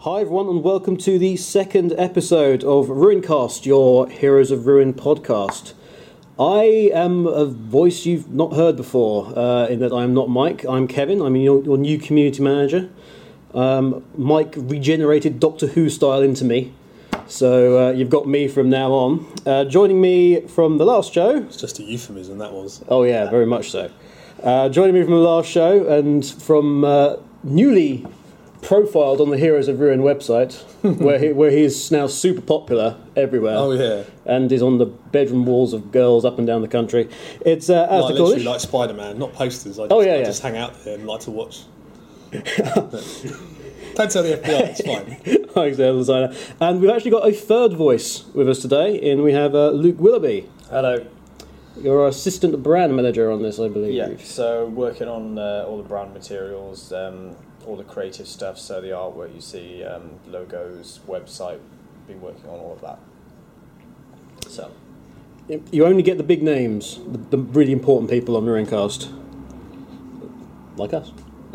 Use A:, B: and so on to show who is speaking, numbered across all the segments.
A: Hi everyone and welcome to the second episode of Ruincast, your Heroes of Ruin podcast. I am a voice you've not heard before, in that I am not Mike, I'm Kevin, I'm your new community manager. Mike regenerated Doctor Who style into me, so you've got me from now on. Joining me from the last show...
B: It's just a euphemism, that was.
A: Oh yeah, very much so. Joining me from the last show and from newly profiled on the Heroes of Ruin website, where he is now super popular everywhere.
B: Oh yeah,
A: and is on the bedroom walls of girls up and down the country. It's Alistair
B: literally
A: Corlish.
B: like Spider-Man, not posters. I just hang out there and like to watch. Don't tell the FBI, it's fine.
A: Thanks, designer. And we've actually got a third voice with us today, and we have Luke Willoughby.
C: Hello.
A: You're our assistant brand manager on this, I believe.
C: Yeah, so working on all the brand materials, all the creative stuff, so the artwork you see, logos, website, been working on all of that. So
A: you only get the big names, the really important people on Ruincast. Like us.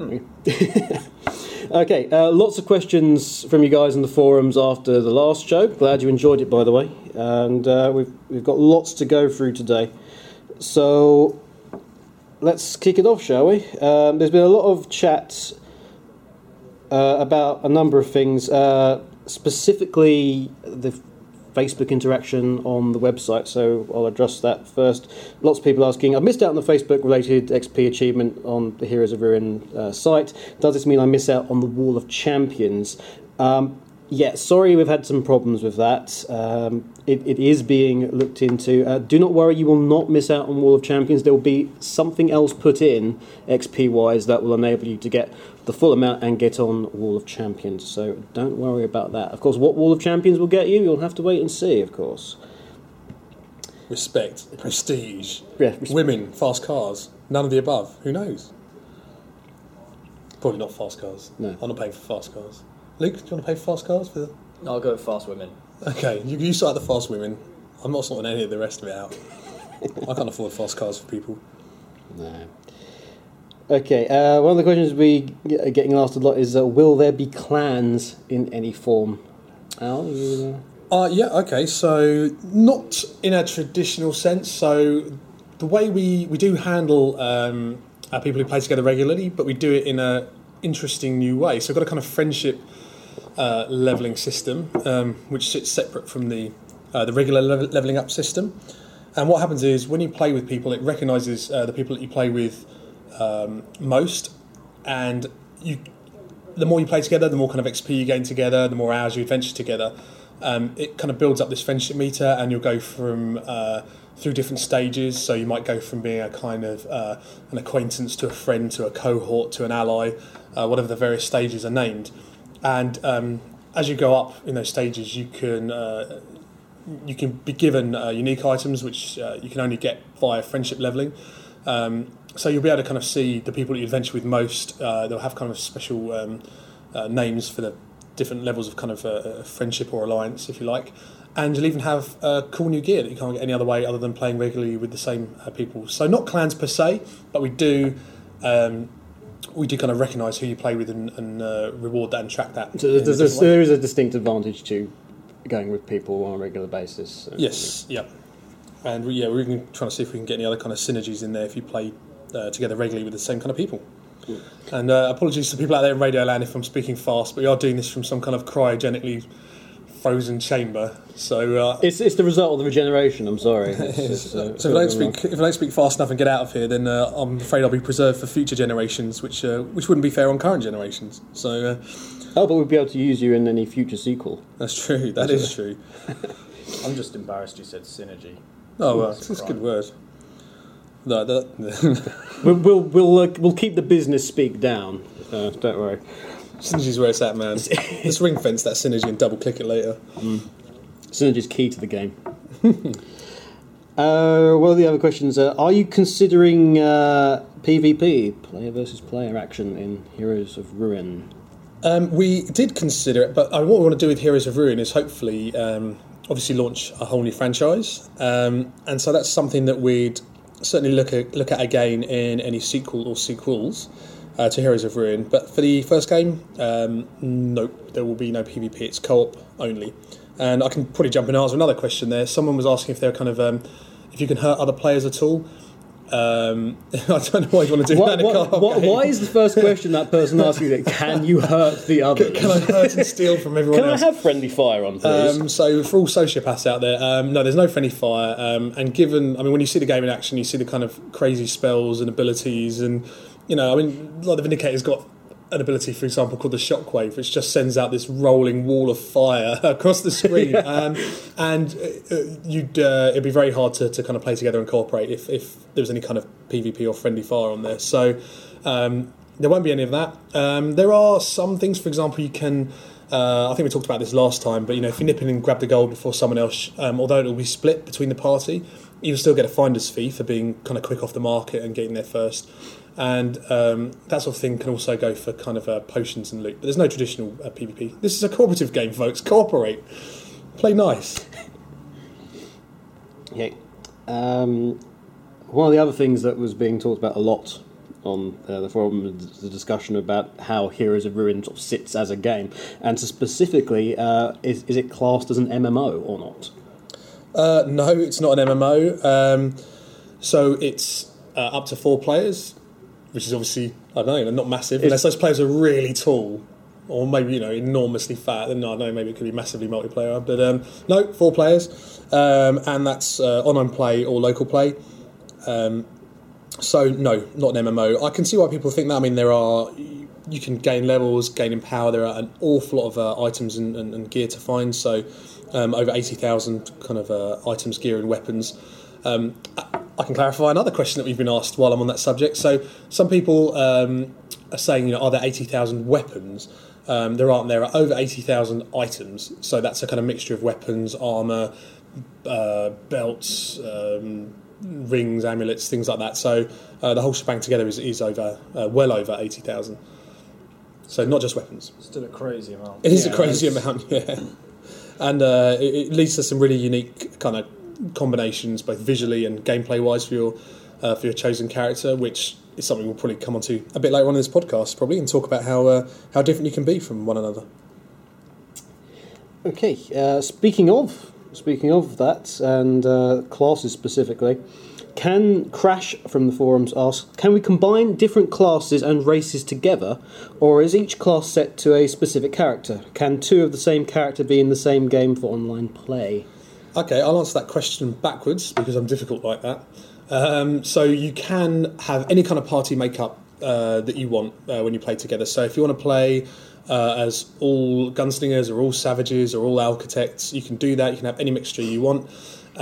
A: Okay, lots of questions from you guys in the forums after the last show. Glad you enjoyed it, by the way. And we've got lots to go through today. So let's kick it off, shall we? There's been a lot of chat about a number of things, specifically the Facebook interaction on the website, so I'll address that first. Lots of people asking, I've missed out on the Facebook-related XP achievement on the Heroes of Ruin site. Does this mean I miss out on the Wall of Champions? Yeah, sorry, we've had some problems with that. It is being looked into. Do not worry, you will not miss out on Wall of Champions. There will be something else put in, XP-wise, that will enable you to get the full amount and get on Wall of Champions. So don't worry about that. Of course, what Wall of Champions will get you, you'll have to wait and see, of course.
B: Respect, prestige,
A: Yeah,
B: women, fast cars, none of the above. Who knows? Probably not fast cars.
A: No.
B: I'm not paying for fast cars. Luke, do you want to pay for fast cars?
C: I'll go with fast women.
B: Okay, you start the fast women. I'm not sorting any of the rest of it out. I can't afford fast cars for people.
A: No. Okay, one of the questions we are getting asked a lot is, will there be clans in any form? Al, you...
B: Yeah, okay, so not in a traditional sense. So the way we do handle our people who play together regularly, but we do it in a interesting new way. So we've got a kind of friendship levelling system, which sits separate from the regular levelling up system. And what happens is when you play with people, it recognises the people that you play with most, and the more you play together, the more kind of XP you gain together, the more hours you adventure together. It kind of builds up this friendship meter, and you'll go from through different stages. So you might go from being a kind of an acquaintance to a friend to a cohort to an ally, whatever the various stages are named. And as you go up in those stages, you can be given unique items which you can only get via friendship levelling. So you'll be able to kind of see the people that you adventure with most. They'll have kind of special names for the different levels of kind of friendship or alliance, if you like. And you'll even have cool new gear that you can't get any other way other than playing regularly with the same people. So not clans per se, but we do kind of recognise who you play with and reward that and track that.
A: So there is a distinct advantage to going with people on a regular basis.
B: Yes, yeah. And we're even trying to see if we can get any other kind of synergies in there if you play together regularly with the same kind of people. Cool. And apologies to people out there in Radio Land if I'm speaking fast, but we are doing this from some kind of cryogenically frozen chamber. So
A: it's the result of the regeneration. I'm sorry.
B: So if I don't speak fast enough and get out of here, then I'm afraid I'll be preserved for future generations, which wouldn't be fair on current generations. So.
A: But we'll be able to use you in any future sequel.
B: That's true. That is true.
C: I'm just embarrassed you said synergy.
B: Oh well, it's a good word. No,
A: we'll keep the business speak down. Don't worry.
B: Synergy's where it's at, man. Let's ring fence that synergy and double click it later.
A: Synergy's key to the game. Well, the other questions are you considering PvP, player versus player action in Heroes of Ruin?
B: We did consider it, but what we want to do with Heroes of Ruin is hopefully obviously launch a whole new franchise, and so that's something that we'd certainly look at again in any sequel or sequels. to Heroes of Ruin. But for the first game, nope, there will be no PvP. It's co-op only. And I can probably jump in and answer another question there. Someone was asking if they're kind of if you can hurt other players at all. I don't know why you want to do that in a co-op game.
A: Why is the first question that person asking that? Can you hurt the others?
B: Can I hurt and steal from everyone else?
A: Can I have friendly fire on, please?
B: So for all sociopaths out there, no, there's no friendly fire. And given, I mean, when you see the game in action, you see the kind of crazy spells and abilities, and I mean, like the Vindicator's got an ability, for example, called the Shockwave, which just sends out this rolling wall of fire across the screen, and it'd be very hard to kind of play together and cooperate if there was any kind of PvP or friendly fire on there. So there won't be any of that. There are some things, for example, you can. I think we talked about this last time, but if you nip in and grab the gold before someone else, although it'll be split between the party, you'll still get a finder's fee for being kind of quick off the market and getting there first. And that sort of thing can also go for kind of potions and loot. But there's no traditional PvP. This is a cooperative game, folks. Cooperate. Play nice.
A: Okay. One of the other things that was being talked about a lot on the forum was the discussion about how Heroes of Ruin sort of sits as a game. And so specifically, is it classed as an MMO or not?
B: No, it's not an MMO. So it's up to 4 players. Which is obviously, I don't know, not massive. Unless those players are really tall, or maybe enormously fat. Then I don't know, maybe it could be massively multiplayer. But no, 4 players, and that's online play or local play. So no, not an MMO. I can see why people think that. I mean, you can gain levels, gain in power. There are an awful lot of items and gear to find. So over 80,000 kind of items, gear, and weapons. I can clarify another question that we've been asked while I'm on that subject. So some people are saying, are there 80,000 weapons? There aren't. There are over 80,000 items. So that's a kind of mixture of weapons, armour, belts, rings, amulets, things like that. So the whole shebang together is over well over 80,000. So not just weapons.
C: Still a crazy amount.
B: It is a crazy amount, yeah. And it leads to some really unique kind of combinations, both visually and gameplay wise, for your chosen character, which is something we'll probably come on to a bit later on in this podcast, probably, and talk about how different you can be from one another.
A: Okay, speaking of that and classes specifically, can Crash from the forums ask, can we combine different classes and races together, or is each class set to a specific character? Can 2 of the same character be in the same game for online play?
B: Okay, I'll answer that question backwards because I'm difficult like that. So you can have any kind of party makeup that you want when you play together. So if you want to play as all gunslingers or all savages or all architects, you can do that. You can have any mixture you want.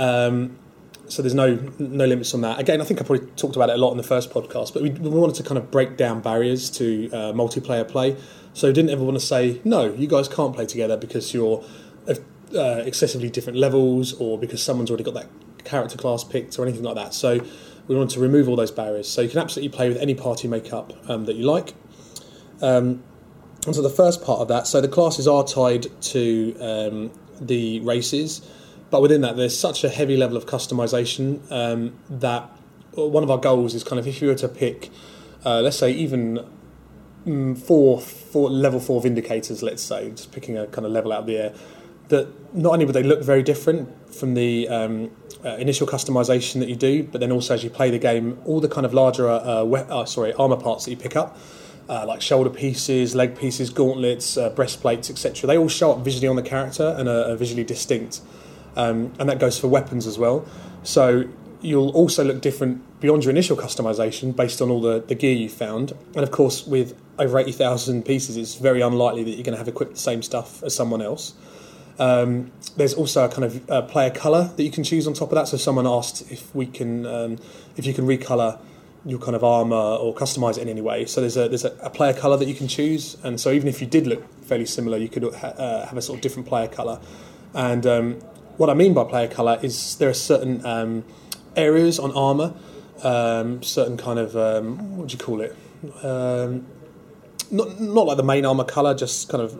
B: So there's no limits on that. Again, I think I probably talked about it a lot in the first podcast, but we wanted to kind of break down barriers to multiplayer play. So we didn't ever want to say, no, you guys can't play together because you're excessively different levels, or because someone's already got that character class picked, or anything like that. So we wanted to remove all those barriers. So you can absolutely play with any party makeup that you like. And so the first part of that, so the classes are tied to the races, but within that there's such a heavy level of customization that one of our goals is kind of, if you were to pick, let's say even four level 4 Vindicators, let's say, just picking a kind of level out of the air, that not only would they look very different from the initial customization that you do, but then also as you play the game, all the kind of larger armor parts that you pick up, like shoulder pieces, leg pieces, gauntlets, breastplates, etc., they all show up visually on the character and are visually distinct. And that goes for weapons as well. So you'll also look different beyond your initial customization based on all the gear you found. And of course, with over 80,000 pieces, it's very unlikely that you're going to have equipped the same stuff as someone else. There's also a kind of player colour that you can choose on top of that. So someone asked if you can recolour your kind of armour or customise it in any way. So there's a player colour that you can choose, and so even if you did look fairly similar, you could have a sort of different player colour. And what I mean by player colour is there are certain areas on armour, certain kind of what do you call it? not like the main armour colour, just kind of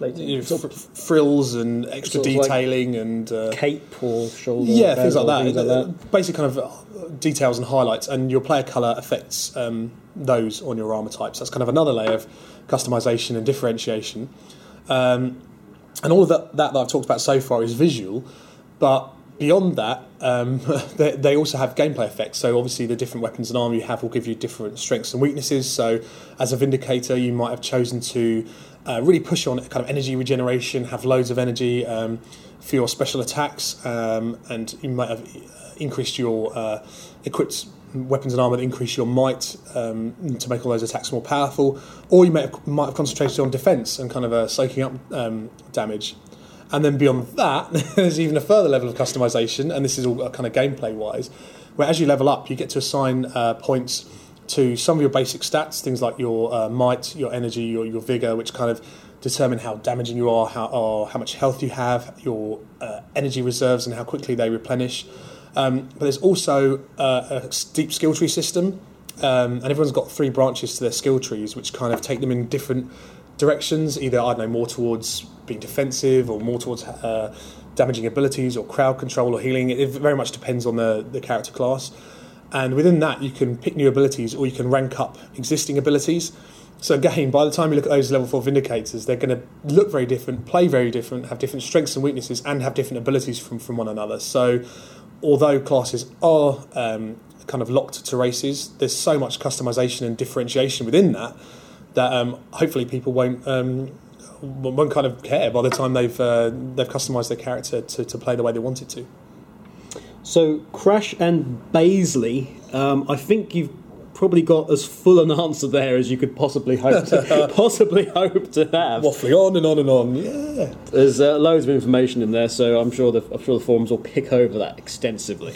B: frills and extra
A: sort of like
B: detailing and
A: cape or shoulder.
B: things like that.
A: Things like that.
B: Basic kind of details and highlights, and your player colour affects those on your armour types. That's kind of another layer of customisation and differentiation. And all of that I've talked about so far is visual, but beyond that, they also have gameplay effects. So obviously the different weapons and armour you have will give you different strengths and weaknesses. So as a Vindicator, you might have chosen to really push on kind of energy regeneration, have loads of energy for your special attacks, and you might have increased your equipped weapons and armour that increase your might to make all those attacks more powerful. Or you might have concentrated on defence and kind of soaking up damage. And then beyond that, there's even a further level of customisation, and this is all kind of gameplay-wise, where as you level up, you get to assign points to some of your basic stats, things like your might, your energy, your vigour, which kind of determine how damaging you are, how much health you have, your energy reserves and how quickly they replenish. But there's also a deep skill tree system, and everyone's got 3 branches to their skill trees, which kind of take them in different directions, either, I don't know, more towards being defensive or more towards damaging abilities or crowd control or healing. It very much depends on the character class. And within that, you can pick new abilities or you can rank up existing abilities. So again, by the time you look at those level 4 Vindicators, they're going to look very different, play very different, have different strengths and weaknesses, and have different abilities from one another. So although classes are kind of locked to races, there's so much customization and differentiation within that hopefully people won't kind of care by the time they've customised their character to play the way they want it to.
A: So Crash and Baisley, I think you've probably got as full an answer there as you could possibly hope to have.
B: Waffling on and on and on, yeah.
A: There's loads of information in there, so I'm sure the forums will pick over that extensively.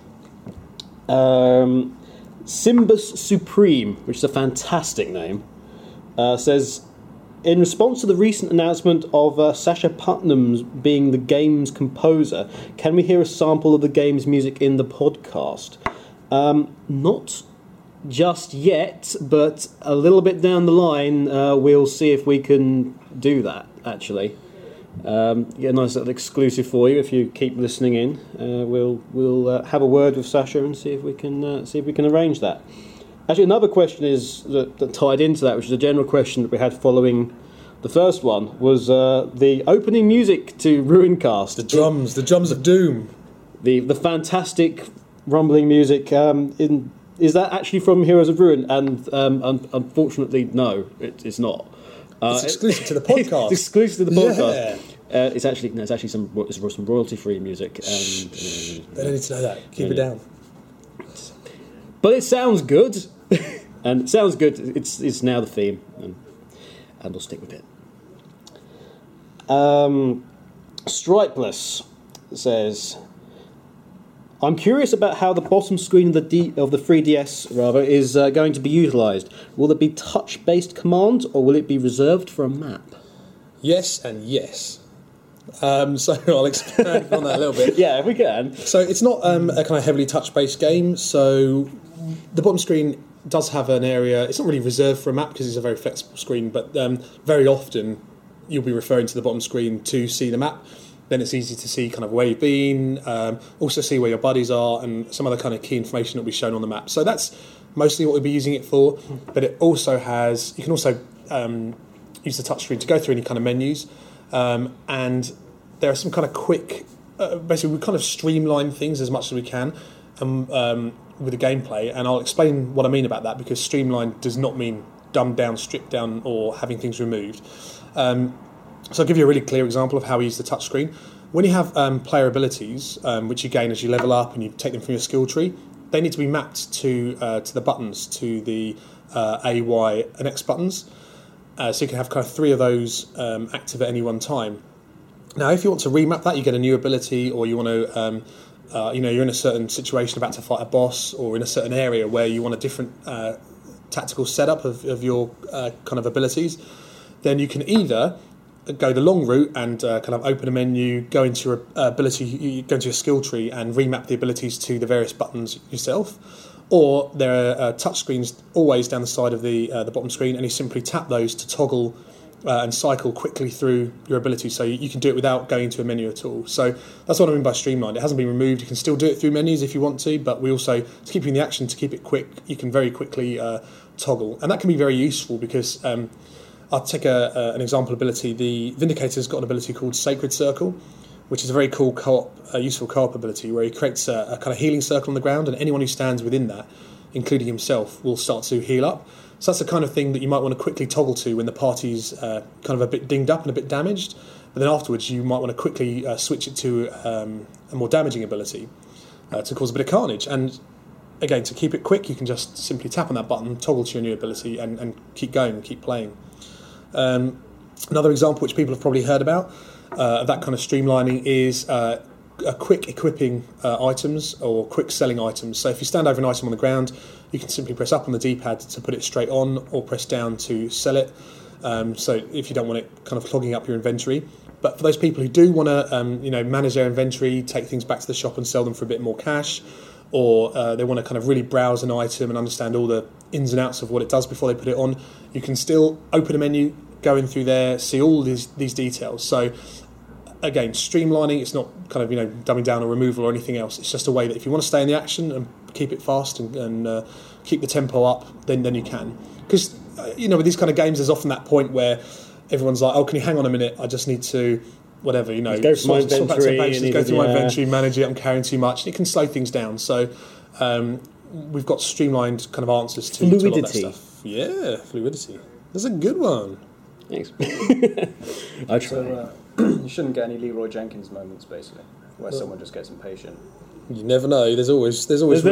A: Simbus Supreme, which is a fantastic name, says, in response to the recent announcement of Sasha Putnam's being the game's composer, can we hear a sample of the game's music in the podcast? Not just yet, but a little bit down the line, we'll see if we can do that, actually. Get a nice little exclusive for you if you keep listening in. We'll have a word with Sasha and see if we can arrange that. Actually, another question is that tied into that, which is a general question that we had following the first one, was the opening music to Ruincast.
B: The drums of doom.
A: The fantastic rumbling music. Is that actually from Heroes of Ruin? And unfortunately, no, it's not.
B: It's exclusive to the podcast.
A: It's exclusive to the podcast. Yeah. It's actually some royalty-free music.
B: They don't need to know that. Keep it down.
A: But it sounds good, and it sounds good. It's now the theme, and we'll stick with it. Stripeless says, I'm curious about how the bottom screen of the 3DS is going to be utilised. Will there be touch-based commands, or will it be reserved for a map?
B: Yes and yes. So I'll expand on that a little bit.
A: Yeah, if we can.
B: So it's not a kind of heavily touch-based game. So the bottom screen does have an area. It's not really reserved for a map because it's a very flexible screen, but very often you'll be referring to the bottom screen to see the map. Then it's easy to see kind of where you've been, also see where your buddies are, and some other kind of key information that will be shown on the map. So that's mostly what we'll be using it for. But it also has, you can also use the touchscreen to go through any kind of menus. And there are some kind of quick, basically we kind of streamline things as much as we can with the gameplay, and I'll explain what I mean about that, because streamline does not mean dumbed down, stripped down, or having things removed. So I'll give you a really clear example of how we use the touchscreen. When you have player abilities, which you gain as you level up and you take them from your skill tree, they need to be mapped to the buttons, to the A, Y, and X buttons. So you can have kind of 3 of those active at any one time. Now, if you want to remap that, you get a new ability, or you want to, you're in a certain situation about to fight a boss, or in a certain area where you want a different tactical setup of your kind of abilities, then you can either go the long route and kind of open a menu, go into your ability, go into your skill tree and remap the abilities to the various buttons yourself, Or there are touch screens always down the side of the bottom screen, and you simply tap those to toggle and cycle quickly through your ability. So you can do it without going to a menu at all. So that's what I mean by streamlined. It hasn't been removed. You can still do it through menus if you want to, but we also, to keep you in the action, to keep it quick, you can very quickly toggle. And that can be very useful because I'll take an example ability. The Vindicator's got an ability called Sacred Circle, which is a very cool useful co-op ability where he creates a kind of healing circle on the ground, and anyone who stands within that, including himself, will start to heal up. So that's the kind of thing that you might want to quickly toggle to when the party's kind of a bit dinged up and a bit damaged. But then afterwards, you might want to quickly switch it to a more damaging ability to cause a bit of carnage. And again, to keep it quick, you can just simply tap on that button, toggle to your new ability, and keep going and keep playing. Another example which people have probably heard about of that kind of streamlining is a quick equipping items or quick selling items. So if you stand over an item on the ground, you can simply press up on the D-pad to put it straight on, or press down to sell it. So if you don't want it kind of clogging up your inventory. But for those people who do want to manage their inventory, take things back to the shop and sell them for a bit more cash, or they want to kind of really browse an item and understand all the ins and outs of what it does before they put it on, you can still open a menu, go in through there, see all these details. So again, streamlining, it's not kind of dumbing down or removal or anything else. It's just a way that if you want to stay in the action and keep it fast and keep the tempo up, then you can. Because with these kind of games, there's often that point where everyone's like, oh, can you hang on a minute? I just need to whatever,
A: go through my inventory,
B: go through my inventory, manage it, I'm carrying too much. It can slow things down. So we've got streamlined kind of answers to
A: fluidity.
B: To all that stuff. Yeah, fluidity. That's a good one.
A: Thanks. I try.
C: So, you shouldn't get any Leroy Jenkins moments, basically, where someone just gets impatient.
B: You never know. There's always someone.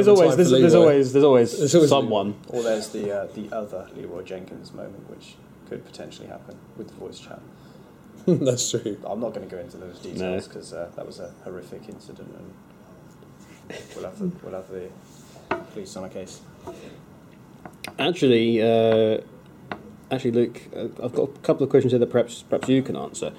C: Or there's the other Leroy Jenkins moment, which could potentially happen with the voice chat.
B: That's true.
C: I'm not going to go into those details because that was a horrific incident, and we'll have the police on a case.
A: Actually, Luke, I've got a couple of questions here that perhaps you can answer.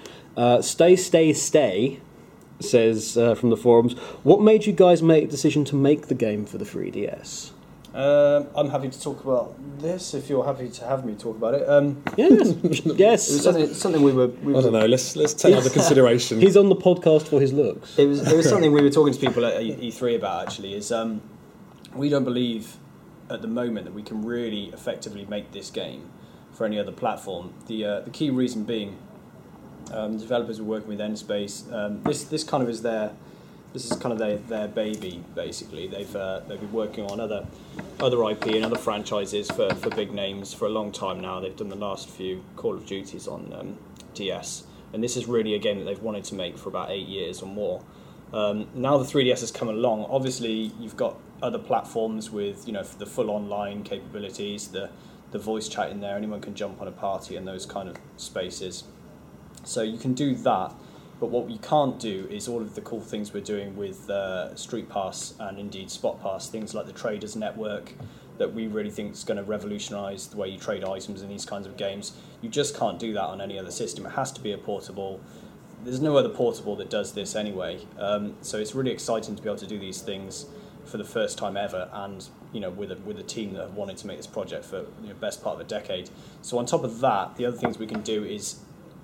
A: Stay says from the forums, what made you guys make the decision to make the game for the 3DS?
C: I'm happy to talk about this if you're happy to have me talk about it.
A: Yes.
C: It was something we were
B: I don't know. Let's take under consideration.
A: He's on the podcast for his looks.
C: It was something we were talking to people at E3 about. Actually, is we don't believe at the moment that we can really effectively make this game for any other platform. The key reason being, the developers are working with N-Space. This kind of is their baby, basically. They've been working on other IP and other franchises for big names for a long time now. They've done the last few Call of Duties on DS, and this is really a game that they've wanted to make for about 8 years or more. Now the 3DS has come along. Obviously, you've got other platforms with the full online capabilities, the voice chat in there. Anyone can jump on a party and those kind of spaces. So you can do that. But what you can't do is all of the cool things we're doing with Street Pass and indeed Spot Pass, things like the Traders Network that we really think is going to revolutionise the way you trade items in these kinds of games. You just can't do that on any other system. It has to be a portable. There's no other portable that does this anyway. So it's really exciting to be able to do these things for the first time ever, and with a team that have wanted to make this project for the best part of a decade. So on top of that, the other things we can do is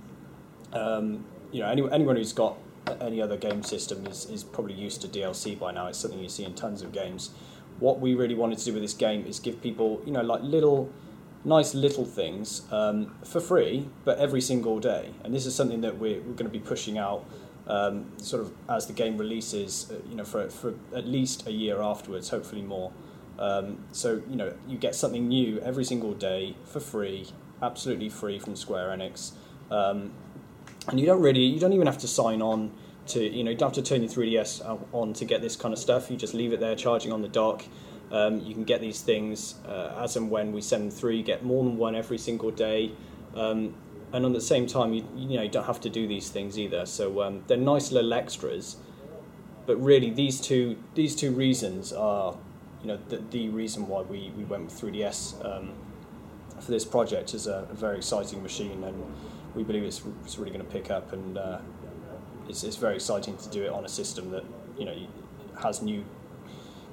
C: anyone who's got any other game system is probably used to DLC by now. It's something you see in tons of games. What we really wanted to do with this game is give people, like nice little things for free, but every single day. And this is something that we're going to be pushing out sort of as the game releases, for at least a year afterwards, hopefully more. So you get something new every single day for free, absolutely free from Square Enix. And you don't even have to sign on to, you don't have to turn your 3DS on to get this kind of stuff. You just leave it there charging on the dock. You can get these things as and when we send them through. You get more than one every single day. And at the same time, you don't have to do these things either. So they're nice little extras. But really, these two reasons are, the reason why we went with 3DS for this project. Is a very exciting machine, and we believe it's really going to pick up, and it's very exciting to do it on a system that has new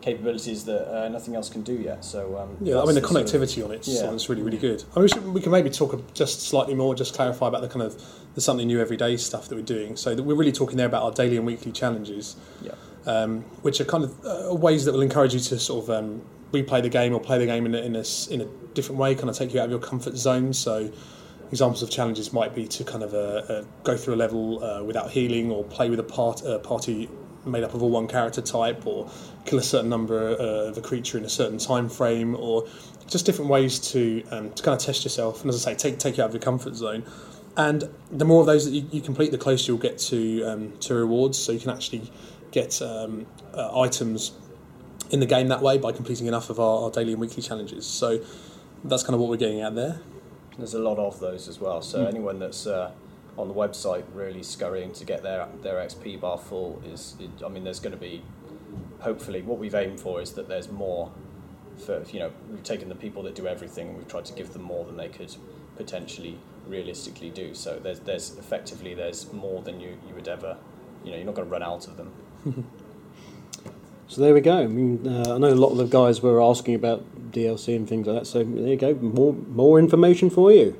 C: capabilities that nothing else can do yet. So
B: yeah, I mean the connectivity on it's really, really good. I mean, we can maybe talk just slightly more, just clarify about the kind of the something new every day stuff that we're doing. So that we're really talking there about our daily and weekly challenges, which are kind of ways that will encourage you to sort of replay the game or play the game in a different way, kind of take you out of your comfort zone. So examples of challenges might be to kind of go through a level without healing, or play with a party made up of all one character type, or kill a certain number of a creature in a certain time frame, or just different ways to kind of test yourself. And as I say, take you out of your comfort zone. And the more of those that you complete, the closer you'll get to rewards. So you can actually get items in the game that way by completing enough of our daily and weekly challenges. So that's kind of what we're getting at there.
C: There's a lot of those as well. So anyone that's on the website really scurrying to get their XP bar full there's going to be, hopefully, what we've aimed for is that there's more. We've taken the people that do everything and we've tried to give them more than they could potentially realistically do. So there's more than you would ever, you're not going to run out of them.
A: So there we go. I mean, I know a lot of the guys were asking about DLC and things like that. So there you go. More information for you.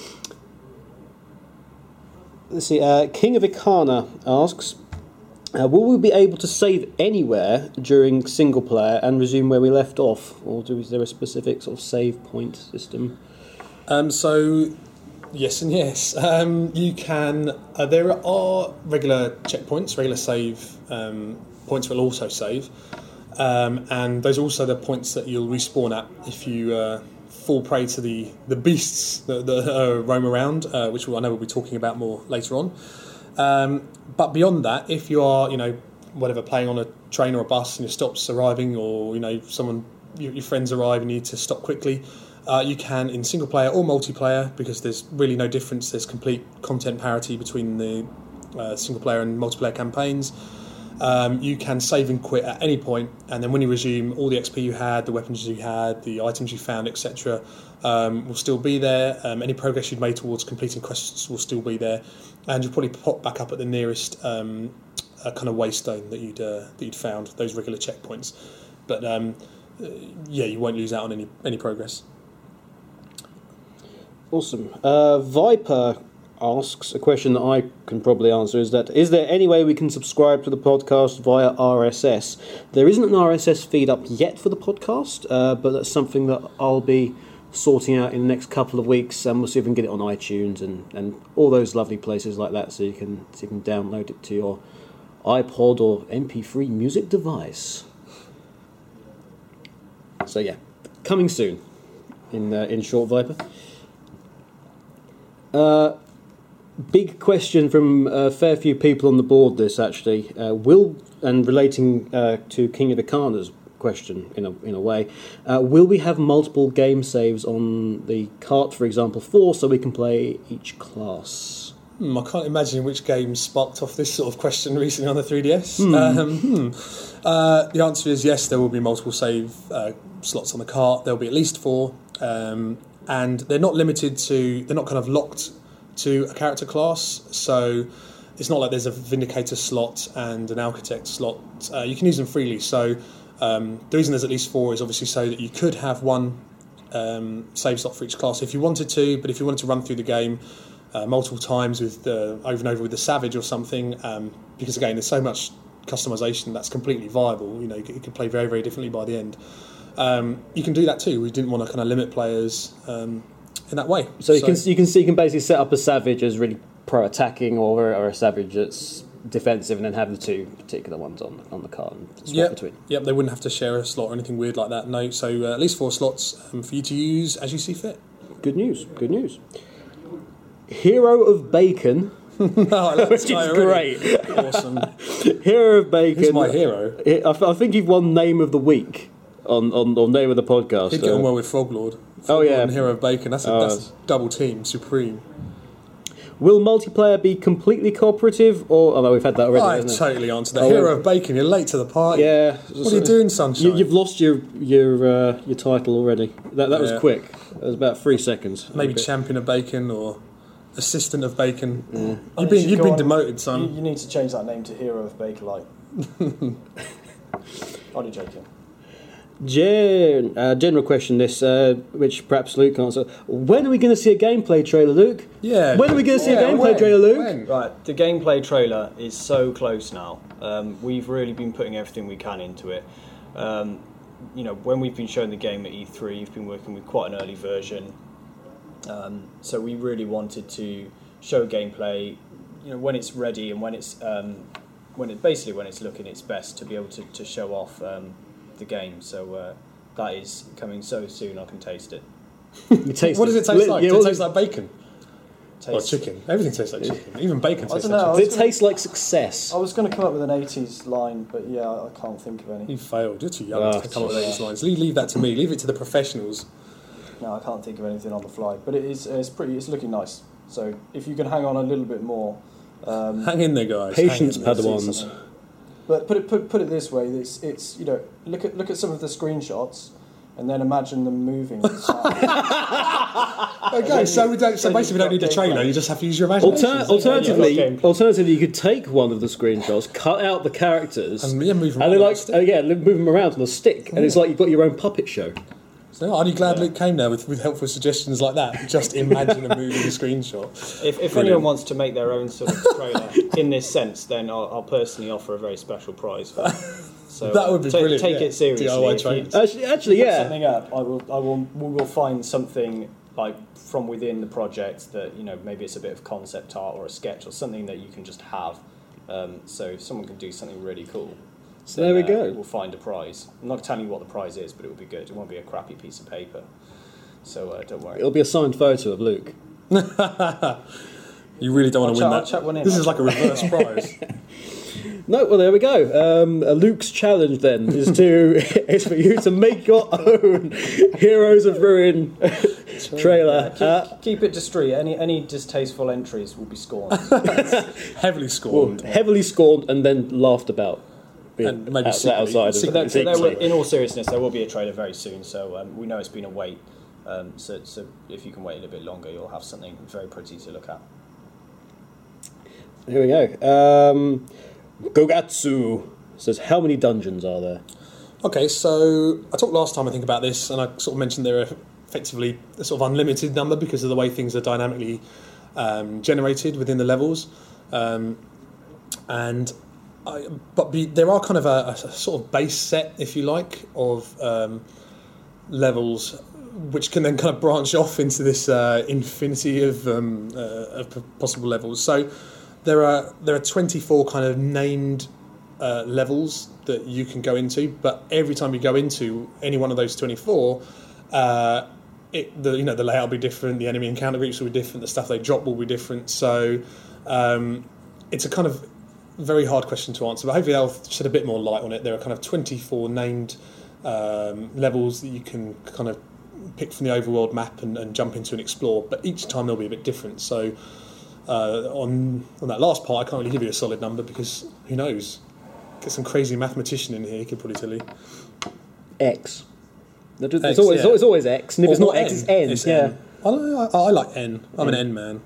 A: Let's see. King of Ikana asks, will we be able to save anywhere during single player and resume where we left off, or is there a specific sort of save point system?
B: So yes and yes. You can. There are regular checkpoints, regular save points will also save, and those are also the points that you'll respawn at if you fall prey to the beasts that roam around, which I know we'll be talking about more later on. But beyond that, if you are, playing on a train or a bus and your stop's arriving, or your friends arrive and you need to stop quickly, you can in single player or multiplayer, because there's really no difference. There's complete content parity between the single player and multiplayer campaigns. You can save and quit at any point, and then when you resume, all the XP you had, the weapons you had, the items you found, etc., will still be there. Any progress you've made towards completing quests will still be there, and you'll probably pop back up at the nearest kind of waystone that you'd found, those regular checkpoints. But you won't lose out on any progress.
A: Awesome. Viper asks a question that I can probably answer, is there any way we can subscribe to the podcast via RSS? There isn't an RSS feed up yet for the podcast, but that's something that I'll be sorting out in the next couple of weeks, and we'll see if we can get it on iTunes and all those lovely places like that, so you can download it to your iPod or MP3 music device. So yeah, coming soon in short, Viper. Big question from a fair few people on the board, this actually. Relating to King of Ikana's question in a way, will we have multiple game saves on the cart, for example, 4, so we can play each class?
B: I can't imagine which game sparked off this sort of question recently on the 3DS. The answer is yes, there will be multiple save slots on the cart. There will be at least 4, and they're not limited to, they're not kind of locked to a character class, so it's not like there's a Vindicator slot and an Architect slot. You can use them freely, so the reason there's at least 4 is obviously so that you could have one save slot for each class if you wanted to, but if you wanted to run through the game multiple times with over and over with the Savage or something, because again there's so much customization that's completely viable, you could play very, very differently by the end. You can do that too. We didn't want to kind of limit players in that way.
A: So you can basically set up a Savage as really pro-attacking, or a Savage that's defensive, and then have the 2 particular ones on the card and swap between.
B: Yep, they wouldn't have to share a slot or anything weird like that. No, so at least 4 slots for you to use as you see fit.
A: Good news. Hero of Bacon. Which is great.
B: Awesome.
A: Hero of Bacon.
B: Who's my hero?
A: I think you've won Name of the Week on Name of the Podcast.
B: He'd get on well with Froglord. And Hero of Bacon. That's a double team, supreme.
A: Will multiplayer be completely cooperative, or... Oh, no, we've had that already.
B: I totally answered that. Hero of Bacon, you're late to the party.
A: Yeah.
B: What are you doing, Sunshine?
A: You've lost your title already. That was quick. That was about 3 seconds.
B: Maybe Champion of Bacon or Assistant of Bacon. Yeah. You've been demoted, son.
C: You need to change that name to Hero of Bacon, like... Only joking.
A: General question this, which perhaps Luke can answer. When are we going to see a gameplay trailer, Luke?
B: Yeah.
A: When are we going to see a gameplay trailer, Luke?
B: When?
C: Right, the gameplay trailer is so close now. We've really been putting everything we can into it. When we've been showing the game at E3, we've been working with quite an early version. So we really wanted to show gameplay, when it's ready and when it's looking its best, to be able to show off the game. So that is coming so soon. I can taste it.
B: What does it taste like? Does it taste like bacon? Or chicken? Everything tastes like chicken. Even bacon tastes like chicken.
A: Does it taste like success?
C: I was going to come up with an 80s line, but yeah, I can't think of any.
B: You failed. You're too young to come up with 80s lines. Leave that to me. Leave it to the professionals.
C: No, I can't think of anything on the fly. But it's looking nice. So if you can hang on a little bit more.
B: Hang in there, guys.
A: Patience, Padawans.
C: But put it this way: it's look at some of the screenshots, and then imagine them moving.
B: Okay, so basically we don't need a trailer. You just have to use your imagination.
A: Alternatively, you could take one of the screenshots, cut out the characters,
B: and move them
A: and
B: around
A: move them around on a stick, and it's like you've got your own puppet show.
B: So aren't you glad Luke came there with helpful suggestions like that? Just imagine a moving screenshot.
C: If anyone wants to make their own sort of trailer in this sense, then I'll personally offer a very special prize for that. So
B: that would be brilliant.
C: Take it seriously.
A: Actually, yeah.
C: Something up. We will find something like from within the project that maybe it's a bit of concept art or a sketch or something that you can just have. So if someone can do something really cool.
A: So there we go.
C: We'll find a prize. I'm not telling you what the prize is, but it will be good. It won't be a crappy piece of paper. So don't worry.
A: It'll be a signed photo of Luke.
B: You really don't want to win that.
C: I'll chuck one in.
B: This is like a reverse prize.
A: No, well there we go. Luke's challenge then is for you to make your own Heroes of Ruin trailer.
C: Keep it discreet. Any distasteful entries will be scorned.
B: Heavily scorned.
A: Heavily scorned and then laughed about.
B: And maybe
A: outside.
C: In all seriousness, there will be a trailer very soon. So we know it's been a wait. So if you can wait a little bit longer, you'll have something very pretty to look at.
A: Here we go. Gogatsu says, how many dungeons are there?
B: Okay, so I talked last time, I think, about this, and I sort of mentioned there are effectively a sort of unlimited number because of the way things are dynamically generated within the levels. But there are kind of a sort of base set, if you like, of levels which can then kind of branch off into this infinity of possible levels. So there are 24 kind of named levels that you can go into, but every time you go into any one of those 24, the layout will be different, the enemy encounter groups will be different, the stuff they drop will be different. So it's a kind of very hard question to answer, but hopefully they'll shed a bit more light on it. There are kind of 24 named levels that you can kind of pick from the overworld map and jump into and explore, but each time they'll be a bit different. So on that last part, I can't really give you a solid number because who knows? Get some crazy mathematician in here, he could probably tell you.
A: X. It's always X, and if it's not X, it's N.
B: It's
A: N.
B: I like N. I'm an N man.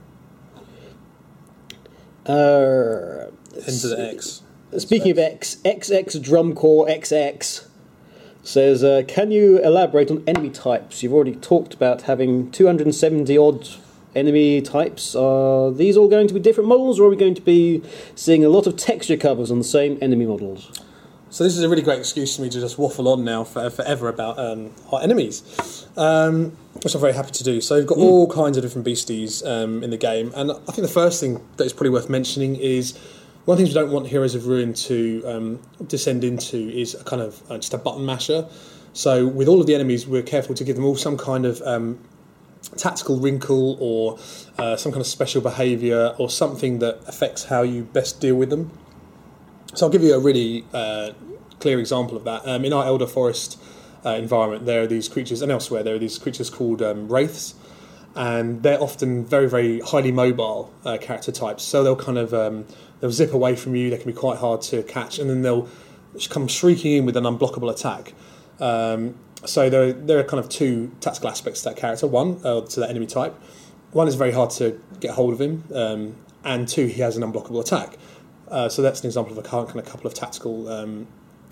B: N to the X.
A: Speaking of X, XX Drumcore XX says, can you elaborate on enemy types? You've already talked about having 270 odd enemy types. Are these all going to be different models, or are we going to be seeing a lot of texture covers on the same enemy models?
B: So this is a really great excuse for me to just waffle on now forever about our enemies, which I'm very happy to do. So we've got all kinds of different beasties in the game, and I think the first thing that is probably worth mentioning is one of the things we don't want Heroes of Ruin to descend into is a kind of just a button masher. So with all of the enemies, we're careful to give them all some kind of tactical wrinkle or some kind of special behaviour or something that affects how you best deal with them. So I'll give you a really clear example of that. In our Elder Forest environment, there are these creatures, and elsewhere there are these creatures called wraiths, and they're often very, very highly mobile character types. So they'll kind of they'll zip away from you. They can be quite hard to catch, and then they'll come shrieking in with an unblockable attack. So there are kind of two tactical aspects to that character. One, to that enemy type. One is very hard to get hold of him, and two, he has an unblockable attack. So that's an example of a kind of couple of tactical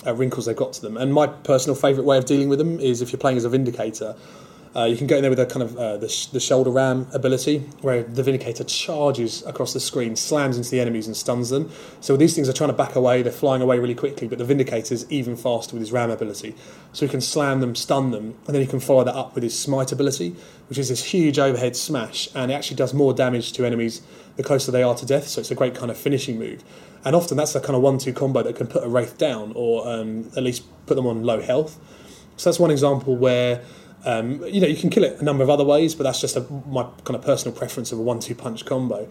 B: wrinkles they've got to them. And my personal favourite way of dealing with them is if you're playing as a Vindicator. You can go in there with a kind of the shoulder ram ability, where the Vindicator charges across the screen, slams into the enemies and stuns them. So these things are trying to back away, they're flying away really quickly, but the Vindicator's even faster with his ram ability. So he can slam them, stun them, and then he can follow that up with his smite ability, which is this huge overhead smash, and it actually does more damage to enemies the closer they are to death, so it's a great kind of finishing move. And often that's a kind of 1-2 combo that can put a Wraith down, or at least put them on low health. So that's one example where you can kill it a number of other ways, but that's just my kind of personal preference of a 1-2 punch combo.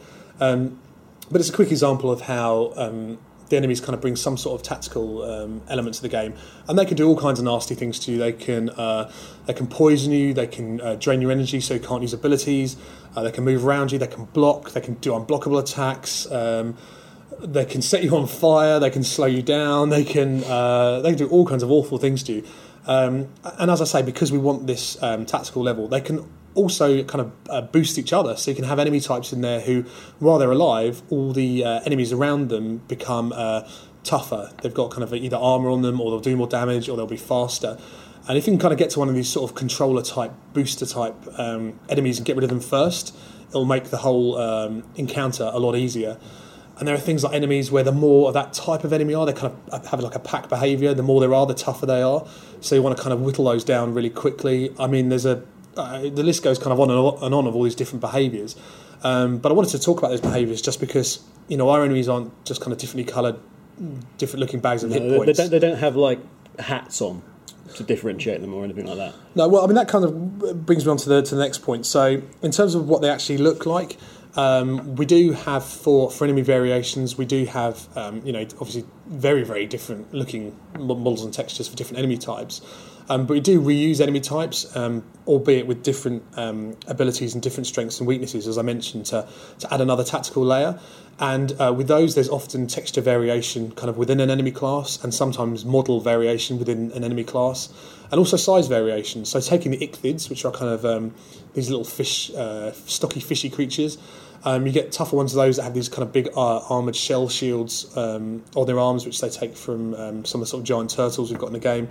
B: But it's a quick example of how the enemies kind of bring some sort of tactical element to the game, and they can do all kinds of nasty things to you. They can poison you, they can drain your energy so you can't use abilities, they can move around you, they can block, they can do unblockable attacks, they can set you on fire, they can slow you down, they can do all kinds of awful things to you. And as I say, because we want this tactical level, they can also kind of boost each other. So you can have enemy types in there who, while they're alive, all the enemies around them become tougher. They've got kind of either armour on them, or they'll do more damage, or they'll be faster. And if you can kind of get to one of these sort of controller type, booster type enemies and get rid of them first, it'll make the whole encounter a lot easier. And there are things like enemies where the more of that type of enemy are, they kind of have like a pack behaviour. The more there are, the tougher they are. So you want to kind of whittle those down really quickly. I mean, there's the list goes kind of on and on of all these different behaviours. But I wanted to talk about those behaviours just because, our enemies aren't just kind of differently coloured, different looking bags of hit points.
A: They don't have like hats on to differentiate them or anything like that.
B: No, well, I mean, that kind of brings me on to the next point. So in terms of what they actually look like, we do have for enemy variations, we do have obviously very, very different looking models and textures for different enemy types, but we do reuse enemy types, albeit with different abilities and different strengths and weaknesses, as I mentioned, to add another tactical layer. And with those, there's often texture variation kind of within an enemy class, and sometimes model variation within an enemy class, and also size variation. So taking the ichthyds, which are kind of these little fish, stocky, fishy creatures, you get tougher ones of those that have these kind of big armoured shell shields on their arms, which they take from some of the sort of giant turtles we've got in the game.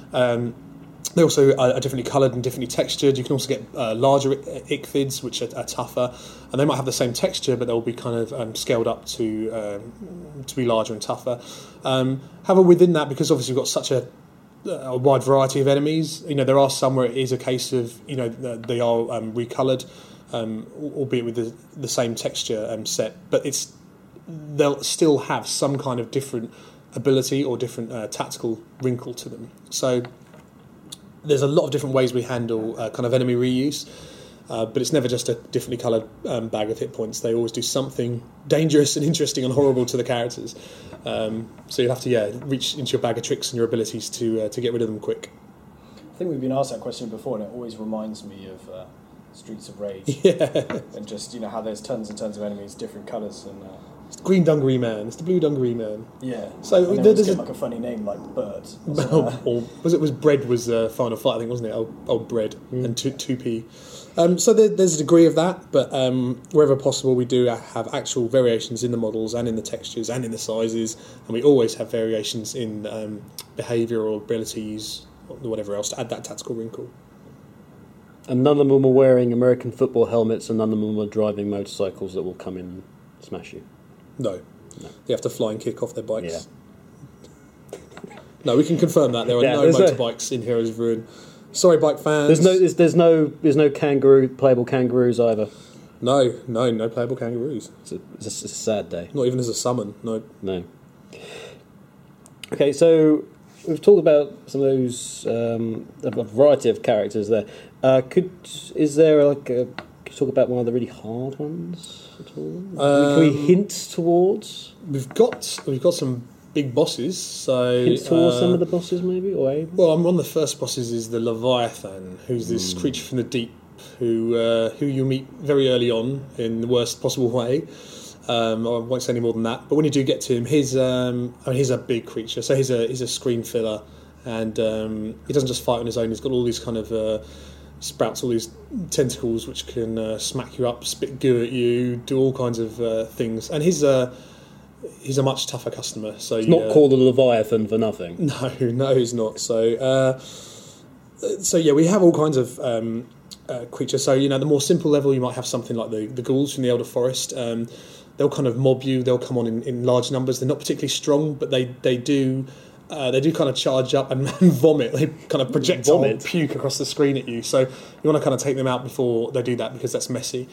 B: They also are differently coloured and differently textured. You can also get larger ichthyds, which are tougher, and they might have the same texture, but they'll be kind of scaled up to be larger and tougher. However, within that, because obviously we've got such a wide variety of enemies, there are some where it is a case of they are recoloured, albeit with the same texture set, but they'll still have some kind of different ability or different tactical wrinkle to them. So there's a lot of different ways we handle kind of enemy reuse, but it's never just a differently coloured bag of hit points. They always do something dangerous and interesting and horrible to the characters. So you'll have to reach into your bag of tricks and your abilities to get rid of them quick.
C: I think we've been asked that question before, and it always reminds me of Streets of Rage.
B: Yeah.
C: And just how there's tons and tons of enemies, different colours, and
B: it's the green dungaree man. It's the blue dungaree man.
C: yeah.
B: So
C: and there's like a funny name like Bird.
B: or was Bread was Final Fight, I think, wasn't it? Old Bread and 2p. So there's a degree of that, but wherever possible, we do have actual variations in the models and in the textures and in the sizes, and we always have variations in behaviour or abilities or whatever else to add that tactical wrinkle.
A: And none of them are wearing American football helmets, and none of them are driving motorcycles that will come in and smash you.
B: No. They have to fly and kick off their bikes. Yeah. No, we can confirm that there are no motorbikes in Heroes of Ruin. Sorry, bike fans.
A: There's no playable kangaroos either.
B: No playable kangaroos.
A: It's a sad day.
B: Not even as a summon. No.
A: Okay, so we've talked about some of those a variety of characters there. Could you talk about one of the really hard ones at all? Can we hint towards?
B: We've got some big bosses. So
A: hint towards some of the bosses, maybe, or
B: well, one of the first bosses is the Leviathan, who's this creature from the deep, who you meet very early on in the worst possible way. I won't say any more than that. But when you do get to him, he's a big creature. So he's a screen filler, and he doesn't just fight on his own. He's got all these kind of sprouts, all these tentacles which can smack you up, spit goo at you, do all kinds of things. And he's a much tougher customer. So
A: It's not called a Leviathan for nothing.
B: No, he's not. So yeah, we have all kinds of creatures. So the more simple level, you might have something like the ghouls from the Elder Forest. They'll kind of mob you. They'll come on in large numbers. They're not particularly strong, but they do kind of charge up and vomit. They kind of projectile puke across the screen at you. So you want to kind of take them out before they do that, because that's messy.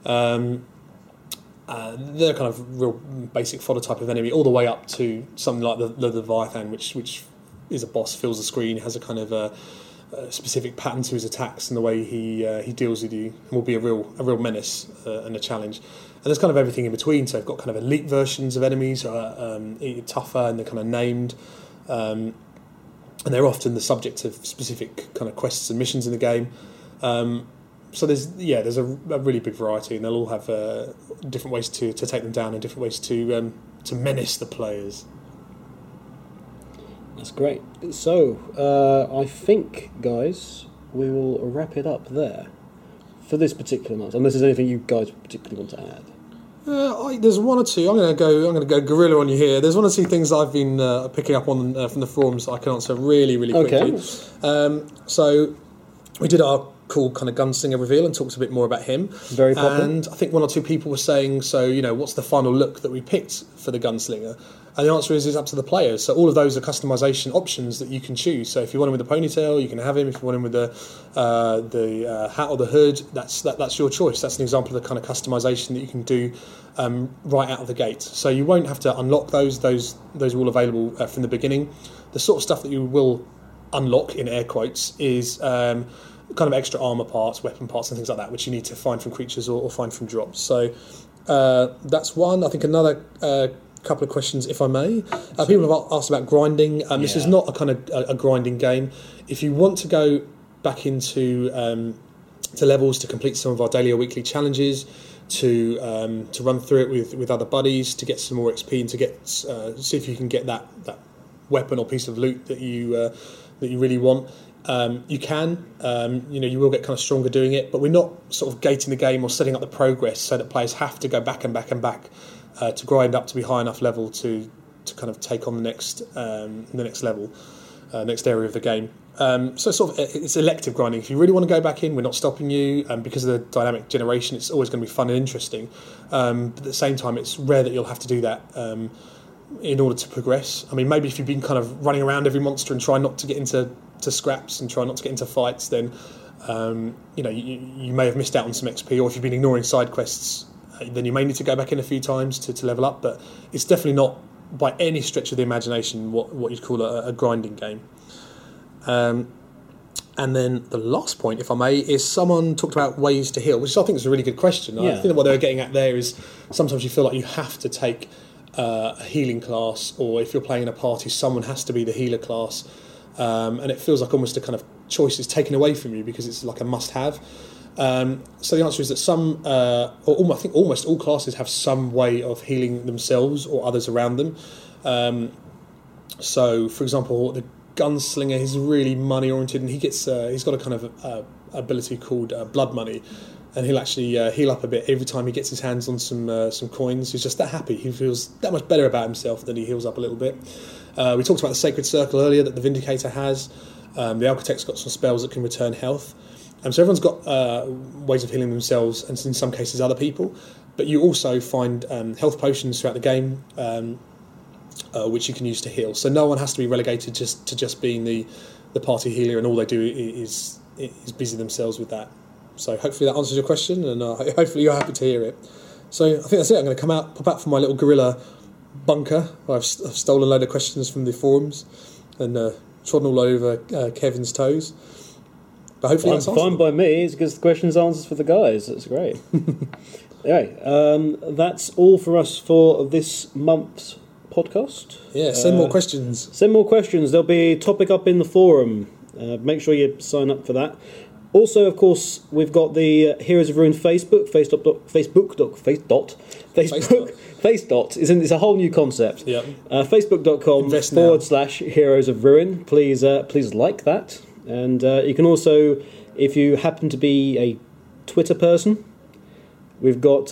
B: They're kind of real basic fodder type of enemy, all the way up to something like the Leviathan, which is a boss, fills the screen, has a kind of a specific pattern to his attacks and the way he deals with you, and will be a real menace and a challenge. And there's kind of everything in between. So I've got kind of elite versions of enemies, tougher, and they're kind of named, and they're often the subject of specific kind of quests and missions in the game. So there's a really big variety, and they'll all have different ways to take them down and different ways to menace the players.
A: That's great. So I think, guys, we will wrap it up there for this particular month. Unless there's anything you guys particularly want to add.
B: There's one or two. I'm going to go gorilla on you here. There's one or two things I've been picking up on from the forums that I can answer really, really quickly.
A: Okay.
B: So we did our cool kind of gunslinger reveal and talked a bit more about him.
A: Very popular.
B: And I think one or two people were saying, what's the final look that we picked for the gunslinger? And the answer is up to the players. So all of those are customization options that you can choose. So if you want him with the ponytail, you can have him. If you want him with the hat or the hood, that's your choice. That's an example of the kind of customization that you can do right out of the gate. So you won't have to unlock those. Those are all available from the beginning. The sort of stuff that you will unlock, in air quotes, is kind of extra armor parts, weapon parts, and things like that, which you need to find from creatures or find from drops. So that's one. I think another couple of questions, if I may. People have asked about grinding. This is not a kind of a grinding game. If you want to go back into to levels to complete some of our daily or weekly challenges, to run through it with other buddies, to get some more XP and to get see if you can get that weapon or piece of loot that you really want. You can, you will get kind of stronger doing it, but we're not sort of gating the game or setting up the progress so that players have to go back and back and back to grind up to be high enough level to kind of take on the next level, next area of the game. So sort of it's elective grinding. If you really want to go back in, we're not stopping you. Because of the dynamic generation, it's always going to be fun and interesting. But at the same time, it's rare that you'll have to do that in order to progress. I mean, maybe if you've been kind of running around every monster and try not to get into scraps and try not to get into fights, then you may have missed out on some XP. Or if you've been ignoring side quests, then you may need to go back in a few times to level up. But it's definitely not, by any stretch of the imagination, what you'd call a grinding game. And then the last point, if I may, is someone talked about ways to heal, which I think is a really good question. I think that what they were getting at there is sometimes you feel like you have to take a healing class, or if you're playing in a party, someone has to be the healer class. And it feels like almost a kind of choice is taken away from you because it's like a must-have. So the answer is that I think almost all classes have some way of healing themselves or others around them. So, for example, the gunslinger is really money-oriented, and he's got a kind of ability called blood money, and he'll actually heal up a bit every time he gets his hands on some coins. He's just that happy. He feels that much better about himself that he heals up a little bit. We talked about the Sacred Circle earlier that the Vindicator has. The Architect's got some spells that can return health. So everyone's got ways of healing themselves, and in some cases other people. But you also find health potions throughout the game, which you can use to heal. So no one has to be relegated to just being the party healer, and all they do is busy themselves with that. So hopefully that answers your question, and hopefully you're happy to hear it. So I think that's it. I'm going to pop out from my little gorilla bunker. I've stolen a load of questions from the forums and trodden all over Kevin's toes. But hopefully that's
A: fine by me. It's because the questions answers for the guys. That's great. Anyway, that's all for us for this month's podcast.
B: Yeah, send more questions.
A: Send more questions. There'll be a topic up in the forum. Make sure you sign up for that. Also, of course, we've got the Heroes of Ruin Facebook. It's a whole new concept.
B: Yep.
A: Facebook.com/Heroes of Ruin. Please like that. And you can also, if you happen to be a Twitter person, We've got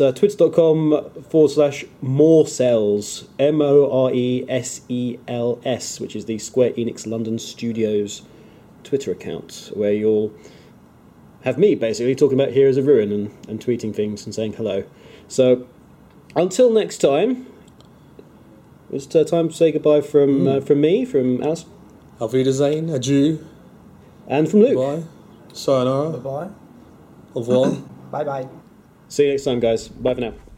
A: twitter.com/moresels, MORESELS, which is the Square Enix London Studios Twitter account, where you'll have me basically talking about Heroes of Ruin and tweeting things and saying hello. So until next time, it's time to say goodbye from me, from Alice.
B: Auf Wiedersehen, adieu.
A: And from Luke.
B: Bye. Sayonara.
C: Bye-bye.
B: Au revoir.
C: Bye-bye.
A: See you next time, guys. Bye for now.